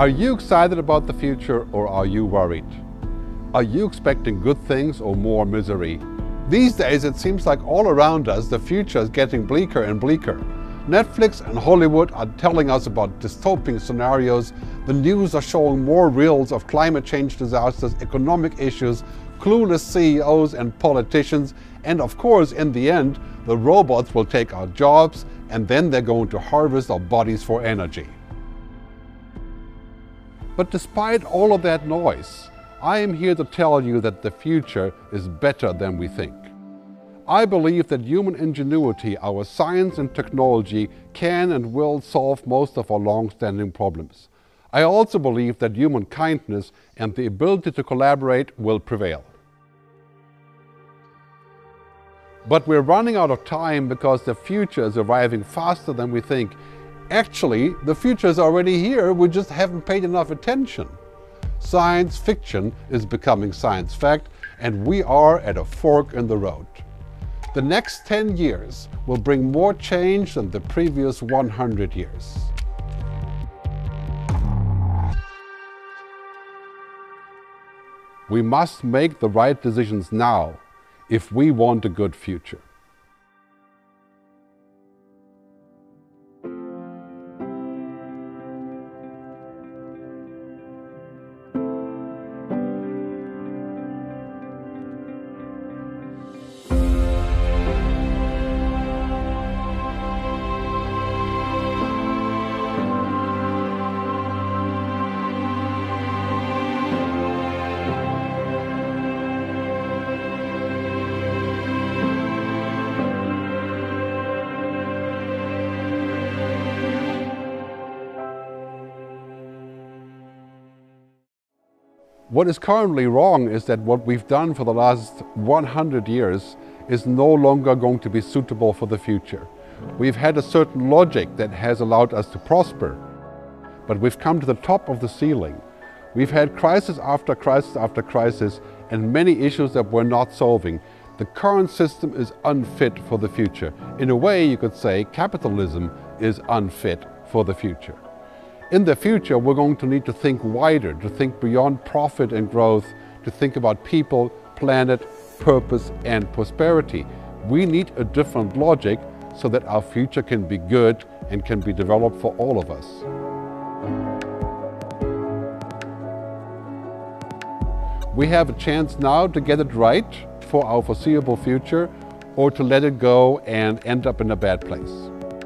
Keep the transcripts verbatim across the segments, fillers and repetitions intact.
Are you excited about the future, or are you worried? Are you expecting good things or more misery? These days it seems like all around us the future is getting bleaker and bleaker. Netflix and Hollywood are telling us about dystopian scenarios. The news are showing more reels of climate change disasters, economic issues, clueless C E Os and politicians, and of course in the end the robots will take our jobs and then they're going to harvest our bodies for energy. But despite all of that noise, I am here to tell you that the future is better than we think. I believe that human ingenuity, our science and technology, can and will solve most of our long-standing problems. I also believe that human kindness and the ability to collaborate will prevail. But we're running out of time because the future is arriving faster than we think. Actually, the future is already here, we just haven't paid enough attention. Science fiction is becoming science fact, and we are at a fork in the road. The next ten years will bring more change than the previous one hundred years. We must make the right decisions now if we want a good future. What is currently wrong is that what we've done for the last one hundred years is no longer going to be suitable for the future. We've had a certain logic that has allowed us to prosper, but we've come to the top of the ceiling. We've had crisis after crisis after crisis and many issues that we're not solving. The current system is unfit for the future. In a way, you could say capitalism is unfit for the future. In the future, we're going to need to think wider, to think beyond profit and growth, to think about people, planet, purpose, and prosperity. We need a different logic so that our future can be good and can be developed for all of us. We have a chance now to get it right for our foreseeable future, or to let it go and end up in a bad place.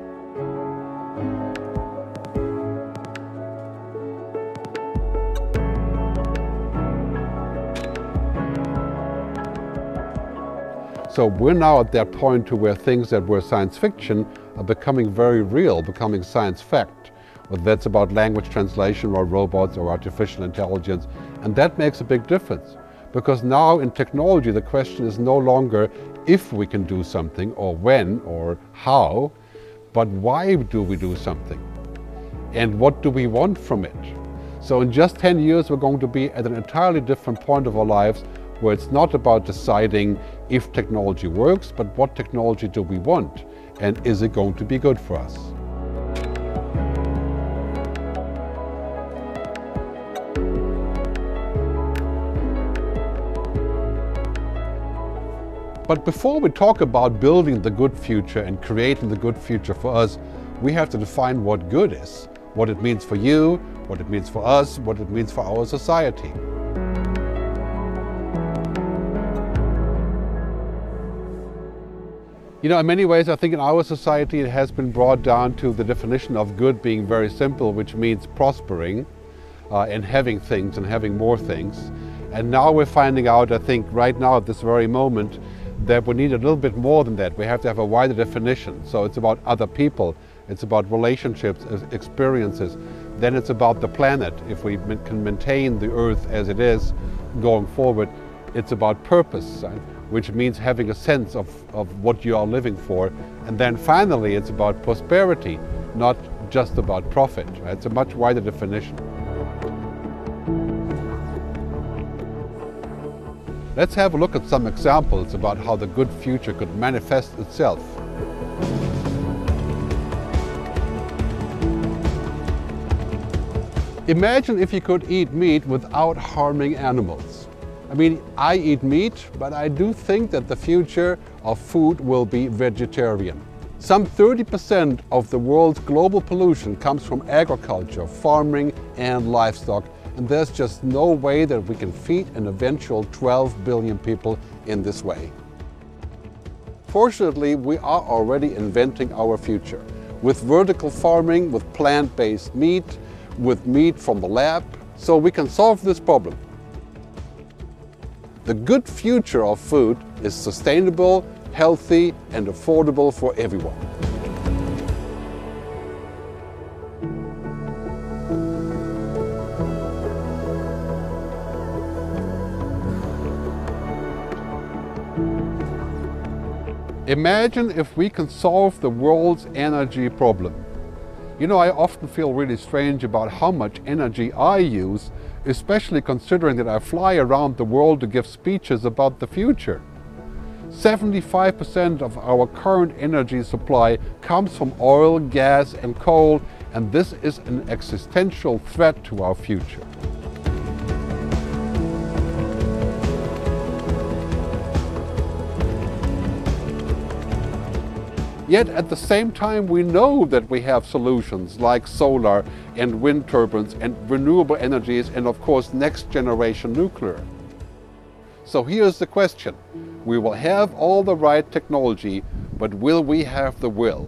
So we're now at that point to where things that were science fiction are becoming very real, becoming science fact. Whether that's about language translation or robots or artificial intelligence. And that makes a big difference. Because now in technology the question is no longer if we can do something or when or how, but why do we do something? And what do we want from it? So in just ten years we're going to be at an entirely different point of our lives, where it's not about deciding if technology works, but what technology do we want, and is it going to be good for us? But before we talk about building the good future and creating the good future for us, we have to define what good is, what it means for you, what it means for us, what it means for our society. You know, in many ways, I think in our society it has been brought down to the definition of good being very simple, which means prospering uh, and having things and having more things. And now we're finding out, I think, right now at this very moment, that we need a little bit more than that. We have to have a wider definition. So it's about other people, it's about relationships, experiences. Then it's about the planet. If we can maintain the Earth as it is going forward, it's about purpose, right? Which means having a sense of, of what you are living for. And then finally, it's about prosperity, not just about profit. Right? It's a much wider definition. Let's have a look at some examples about how the good future could manifest itself. Imagine if you could eat meat without harming animals. I mean, I eat meat, but I do think that the future of food will be vegetarian. Some thirty percent of the world's global pollution comes from agriculture, farming and livestock, and there's just no way that we can feed an eventual twelve billion people in this way. Fortunately, we are already inventing our future with vertical farming, with plant-based meat, with meat from the lab, so we can solve this problem. The good future of food is sustainable, healthy and affordable for everyone. Imagine if we can solve the world's energy problem. You know, I often feel really strange about how much energy I use, especially considering that I fly around the world to give speeches about the future. seventy-five percent of our current energy supply comes from oil, gas and coal, and this is an existential threat to our future. Yet at the same time we know that we have solutions like solar and wind turbines and renewable energies and of course next generation nuclear. So here's the question. We will have all the right technology, but will we have the will?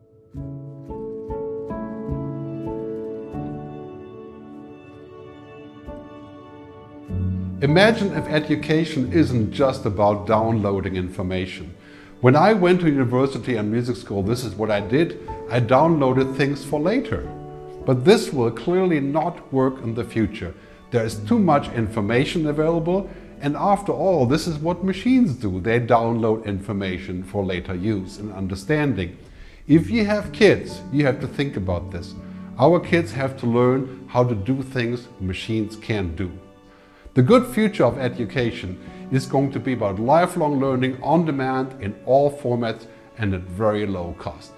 Imagine if education isn't just about downloading information. When I went to university and music school, this is what I did. I downloaded things for later. But this will clearly not work in the future. There is too much information available, and after all, this is what machines do. They download information for later use and understanding. If you have kids, you have to think about this. Our kids have to learn how to do things machines can't do. The good future of education is going to be about lifelong learning on demand in all formats and at very low cost.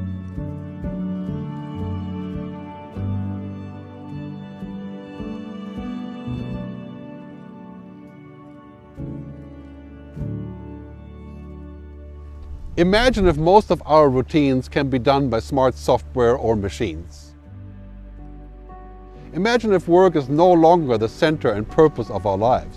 Imagine if most of our routines can be done by smart software or machines. Imagine if work is no longer the center and purpose of our lives.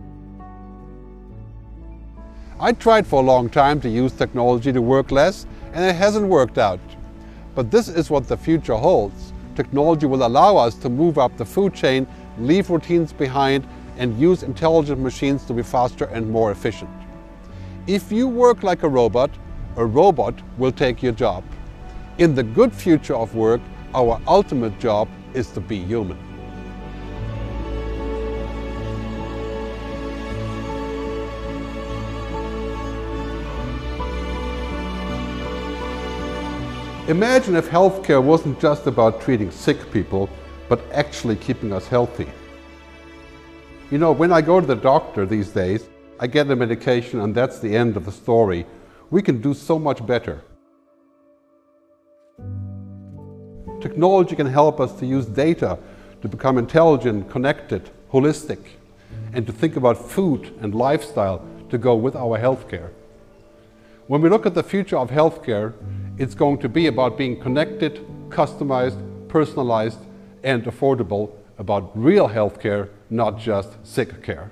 I tried for a long time to use technology to work less, and it hasn't worked out. But this is what the future holds. Technology will allow us to move up the food chain, leave routines behind, and use intelligent machines to be faster and more efficient. If you work like a robot, a robot will take your job. In the good future of work, our ultimate job is to be human. Imagine if healthcare wasn't just about treating sick people, but actually keeping us healthy. You know, when I go to the doctor these days, I get a medication and that's the end of the story. We can do so much better. Technology can help us to use data to become intelligent, connected, holistic, and to think about food and lifestyle to go with our healthcare. When we look at the future of healthcare, it's going to be about being connected, customized, personalized, and affordable, about real healthcare, not just sick care.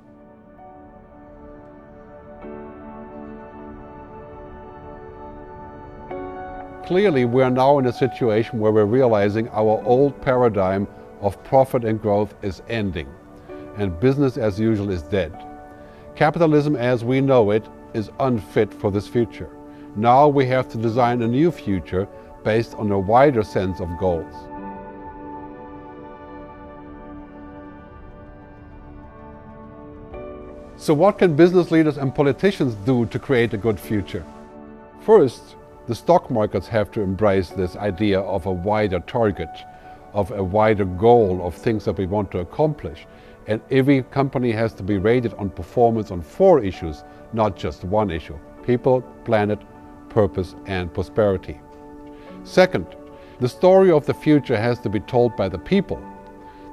Clearly, we are now in a situation where we're realizing our old paradigm of profit and growth is ending, and business as usual is dead. Capitalism as we know it is unfit for this future. Now we have to design a new future based on a wider sense of goals. So what can business leaders and politicians do to create a good future? First, the stock markets have to embrace this idea of a wider target, of a wider goal of things that we want to accomplish. And every company has to be rated on performance on four issues, not just one issue: people, planet, purpose, and prosperity. Second, the story of the future has to be told by the people.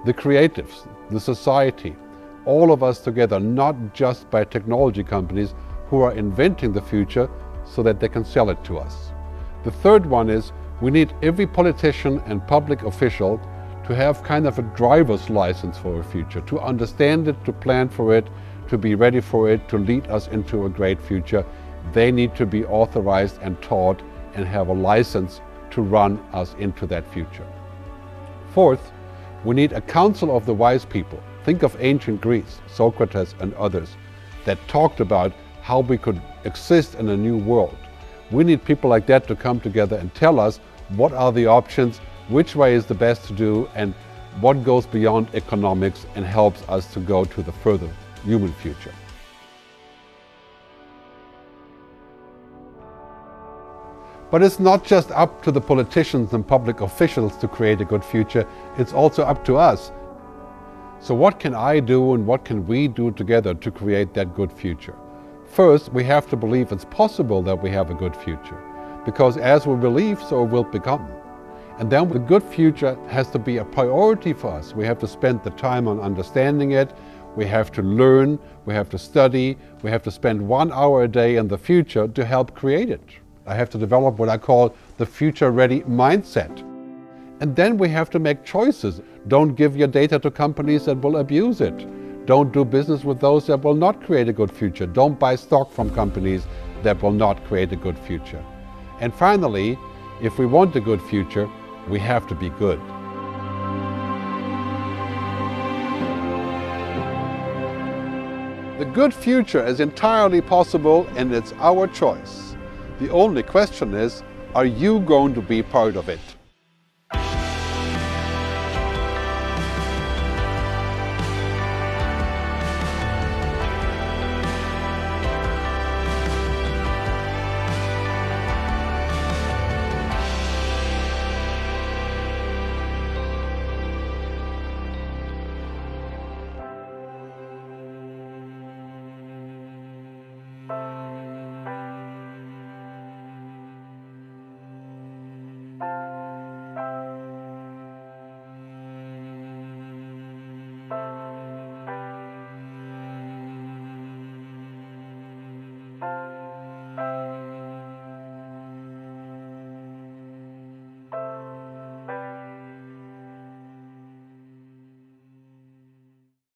the creatives, the society, all of us together, not just by technology companies who are inventing the future so that they can sell it to us. The third one is we need every politician and public official to have kind of a driver's license for a future, to understand it, to plan for it, to be ready for it, to lead us into a great future. They need to be authorized and taught and have a license to run us into that future. Fourth, we need a council of the wise people. Think of ancient Greece, Socrates and others, that talked about how we could exist in a new world. We need people like that to come together and tell us what are the options, which way is the best to do, and what goes beyond economics and helps us to go to the further human future. But it's not just up to the politicians and public officials to create a good future, it's also up to us. So what can I do and what can we do together to create that good future? First, we have to believe it's possible that we have a good future, because as we believe, so we'll become. And then the good future has to be a priority for us. We have to spend the time on understanding it, we have to learn, we have to study, we have to spend one hour a day in the future to help create it. I have to develop what I call the future-ready mindset. And then we have to make choices. Don't give your data to companies that will abuse it. Don't do business with those that will not create a good future. Don't buy stock from companies that will not create a good future. And finally, if we want a good future, we have to be good. The good future is entirely possible and it's our choice. The only question is, are you going to be part of it?